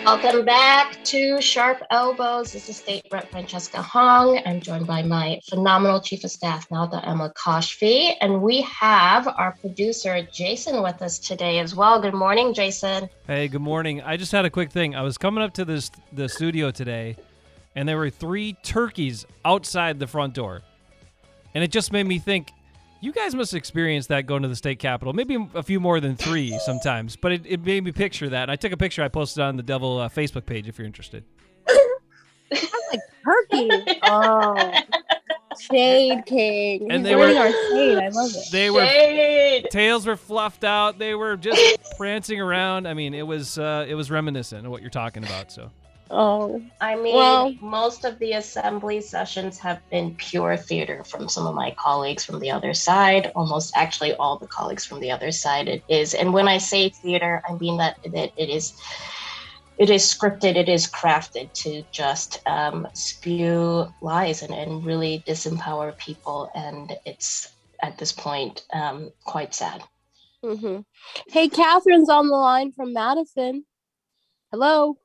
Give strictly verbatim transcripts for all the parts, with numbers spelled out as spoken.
Welcome back to Sharp Elbows. This is State Rep Francesca Hong. I'm joined by my phenomenal Chief of Staff, Nelda Emma Koshfi. And we have our producer, Jason, with us today as well. Good morning, Jason. Hey, good morning. I just had a quick thing. I was coming up to this the studio today, and there were three turkeys outside the front door. And it just made me think, you guys must experience that going to the state capitol. Maybe a few more than three sometimes, but it, it made me picture that. And I took a picture I posted on the Devil uh, Facebook page if you're interested. I'm like, turkey. Oh, Shade King. And He's they learning were- our shade. I love it. They were Shade. tails were fluffed out. They were just prancing around. I mean, it was uh, it was reminiscent of what you're talking about. So. Oh, I mean, Well- most of the assembly sessions have been pure theater from some of my colleagues from the other side. Almost actually all the colleagues from the other side it is. And when I say theater, I mean that, that it is it is scripted, it is crafted to just um, spew lies and, and really disempower people. And it's at this point um, quite sad. mm-hmm. Hey, Catherine's on the line from Madison. Hello.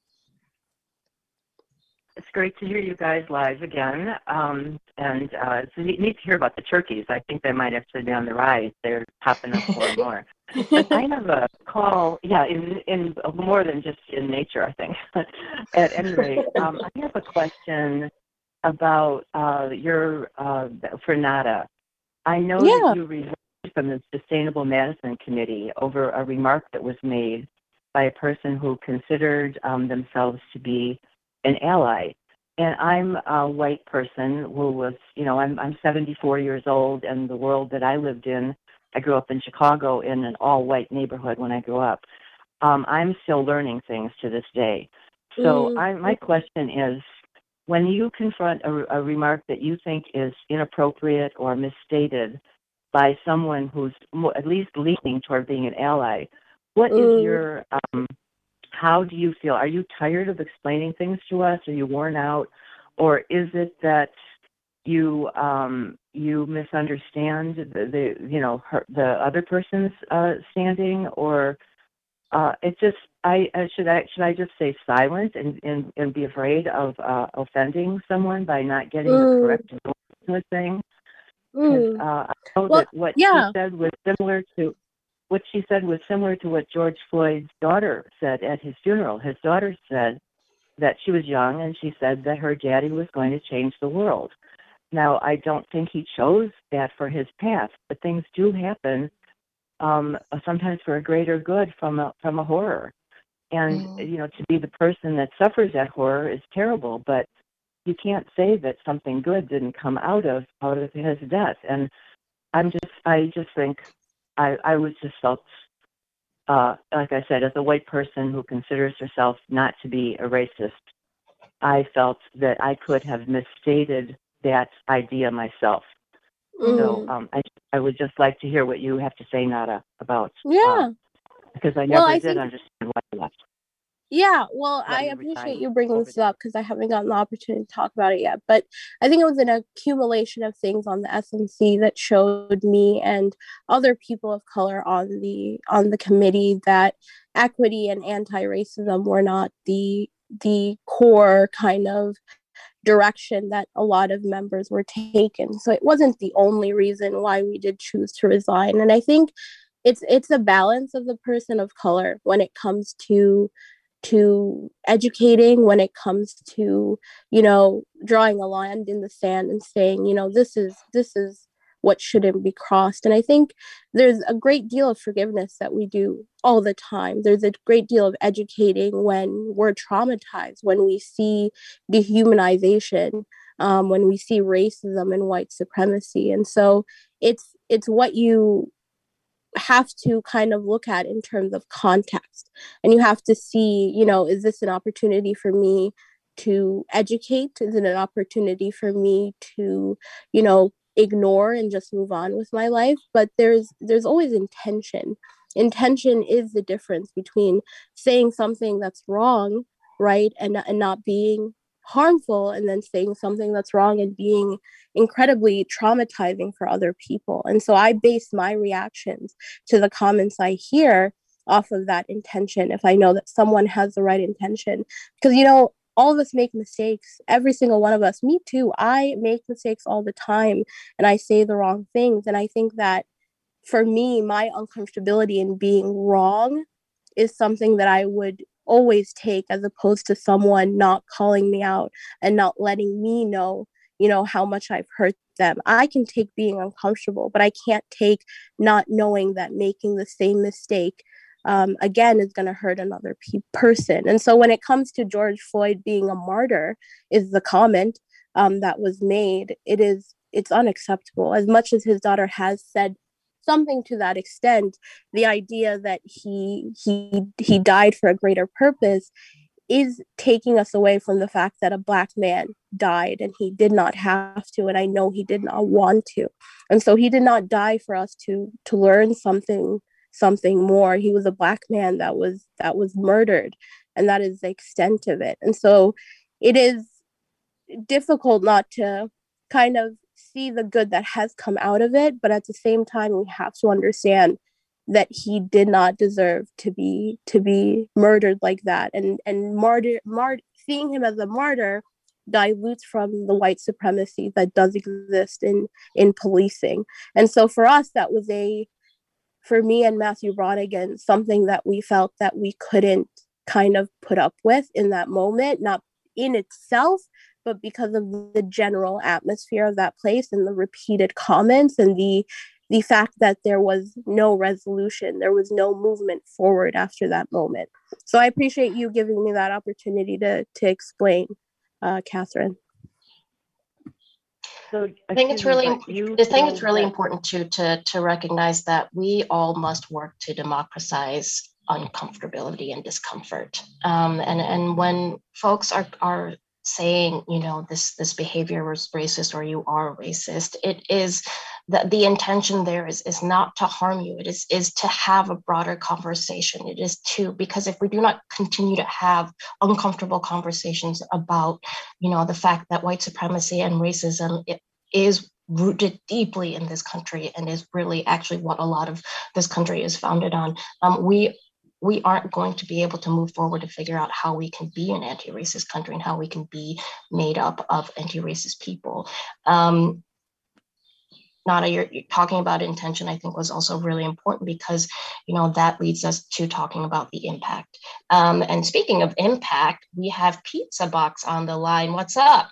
It's great to hear you guys live again. Um, and uh, it's neat, neat to hear about the turkeys. I think they might actually be on the rise. They're popping up more and more. But I have a call, yeah, in, in more than just in nature, I think. At any rate, um, I have a question about uh, your, uh, for Nada. I know Yeah. that you resigned from the Sustainable Madison Committee over a remark that was made by a person who considered um, themselves to be an ally. And I'm a white person who was, you know, I'm I'm seventy-four years old, and the world that I lived in, I grew up in Chicago in an all-white neighborhood when I grew up. Um, I'm still learning things to this day. So Mm. I, my question is, when you confront a, a remark that you think is inappropriate or misstated by someone who's mo- at least leaning toward being an ally, what is Mm. your um, how do you feel? Are you tired of explaining things to us? Are you worn out? Or is it that you um, you misunderstand the, the you know her, the other person's uh, standing? Or uh, it just I uh, should I should I just say silent and, and, and be afraid of uh, offending someone by not getting the Mm. correct the thing? 'Cause, Mm. uh, I know Well, that what yeah. she said was similar to what she said was similar to what George Floyd's daughter said at his funeral. His daughter said that she was young, and she said that her daddy was going to change the world. Now, I don't think he chose that for his path, but things do happen um, sometimes for a greater good from a from a horror. And Mm. you know, to be the person that suffers that horror is terrible, but you can't say that something good didn't come out of out of his death. And I'm just I just think I, I was just felt, uh, like I said, as a white person who considers herself not to be a racist, I felt that I could have misstated that idea myself. Mm. So um, I, I would just like to hear what you have to say, Nada, about Yeah. uh, because I never Well, I did think understand why you left. Yeah, well, Let I me appreciate resign you bringing over this there. up because I haven't gotten the opportunity to talk about it yet. But I think it was an accumulation of things on the S M C that showed me and other people of color on the on the committee that equity and anti-racism were not the the core kind of direction that a lot of members were taken. So it wasn't the only reason why we did choose to resign. And I think it's it's a balance of the person of color when it comes to to educating, when it comes to, you know, drawing a line in the sand and saying, you know, this is this is what shouldn't be crossed. And I think there's a great deal of forgiveness that we do all the time. There's a great deal of educating when we're traumatized, when we see dehumanization, um, when we see racism and white supremacy. And so it's it's what you have to kind of look at in terms of context, and you have to see, you know, is this an opportunity for me to educate? Is it an opportunity for me to, you know, ignore and just move on with my life? But there's there's always intention. Intention is the difference between saying something that's wrong, right, and and not being harmful, and then saying something that's wrong and being incredibly traumatizing for other people. And so I base my reactions to the comments I hear off of that intention, if I know that someone has the right intention. Because, you know, all of us make mistakes, every single one of us. Me too. I make mistakes all the time and I say the wrong things. And I think that for me, my uncomfortability in being wrong is something that I would always take, as opposed to someone not calling me out and not letting me know, you know, how much I've hurt them. I can take being uncomfortable, but I can't take not knowing that making the same mistake um, again is going to hurt another pe- person. And so when it comes to George Floyd being a martyr, is the comment um, that was made. It is it's unacceptable. As much as his daughter has said something to that extent, the idea that he he he died for a greater purpose is taking us away from the fact that a Black man died and he did not have to, and I know he did not want to. And so he did not die for us to to learn something something more. He was a Black man that was that was murdered, and that is the extent of it. And so it is difficult not to kind of see the good that has come out of it, but at the same time we have to understand that he did not deserve to be to be murdered like that. And and martyr, mart, seeing him as a martyr dilutes from the white supremacy that does exist in in policing. And so for us, that was a for me and Matthew Bronigan, something that we felt that we couldn't kind of put up with in that moment, not in itself, but because of the general atmosphere of that place and the repeated comments and the the fact that there was no resolution, there was no movement forward after that moment. So I appreciate you giving me that opportunity to to explain, uh, Catherine. So, I think it's really, you I think it's really that- important to to to recognize that we all must work to democratize uncomfortability and discomfort. Um, and and when folks are are saying, you know, this this behavior was racist or you are racist, it is that the intention there is is not to harm you. It is is to have a broader conversation. It is to, because if we do not continue to have uncomfortable conversations about, you know, the fact that white supremacy and racism it is rooted deeply in this country and is really actually what a lot of this country is founded on, um, we we aren't going to be able to move forward to figure out how we can be an anti-racist country and how we can be made up of anti-racist people. Um, Nada, you're, you're talking about intention, I think was also really important because, you know, that leads us to talking about the impact. Um, and speaking of impact, we have Pizza Box on the line. What's up?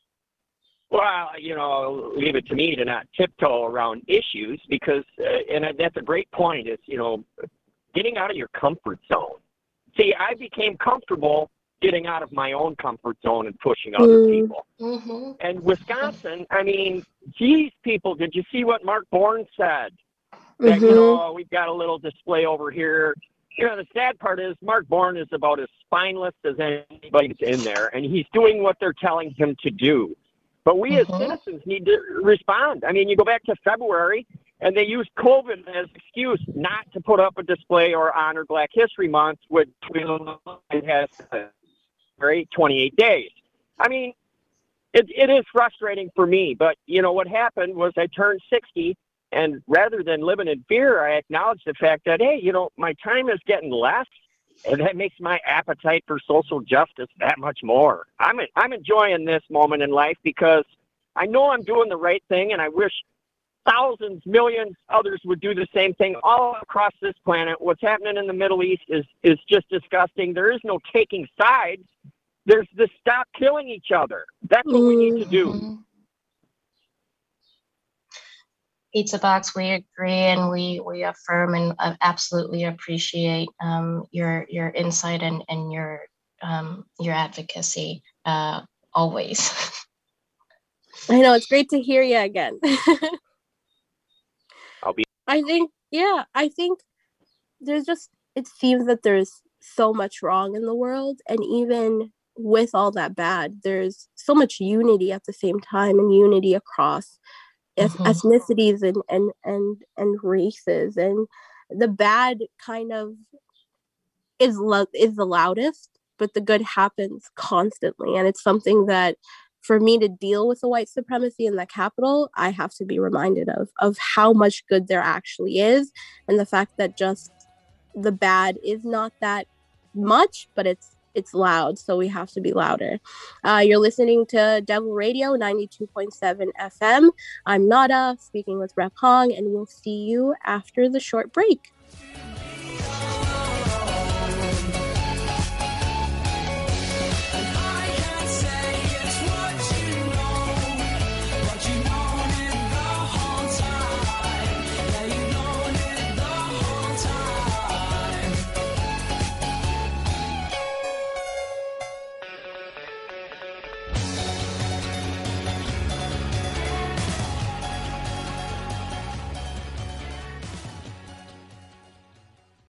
Well, you know, leave it to me to not tiptoe around issues because, uh, and that's a great point, is, you know, getting out of your comfort zone. See, I became comfortable getting out of my own comfort zone and pushing other Mm. people. Mm-hmm. And Wisconsin, I mean, geez, people, did you see what Mark Bourne said? That, you Mhm. know, we've got a little display over here. You know, the sad part is Mark Bourne is about as spineless as anybody that's in there, and he's doing what they're telling him to do. But we as Mhm. citizens need to respond. I mean, you go back to February, and they used COVID as excuse not to put up a display or honor Black History Month, which has right twenty-eight days. I mean, it it is frustrating for me. But you know what happened was I turned sixty, and rather than living in fear, I acknowledged the fact that hey, you know, my time is getting less, and that makes my appetite for social justice that much more. I'm I'm enjoying this moment in life because I know I'm doing the right thing, and I wish thousands, millions others would do the same thing all across this planet. What's happening in the Middle East is is just disgusting. There is no taking sides. There's the stop killing each other. That's what we need to do. Mhm. Pizza Box, we agree and we we affirm and uh, absolutely appreciate um, your your insight and and your um, your advocacy uh, always. I know, it's great to hear you again. I'll be. I think, yeah, I think there's just, it seems that there's so much wrong in the world. And even with all that bad, there's so much unity at the same time, and unity across eth- Mhm. ethnicities and, and, and, and races. And the bad kind of is, lo- is the loudest, but the good happens constantly. And it's something that for me to deal with the white supremacy in the Capitol, I have to be reminded of, of how much good there actually is. And the fact that just the bad is not that much, but it's it's loud, so we have to be louder. Uh, you're listening to Devil Radio ninety-two point seven F M. I'm Nada, speaking with Rep Hong, and we'll see you after the short break.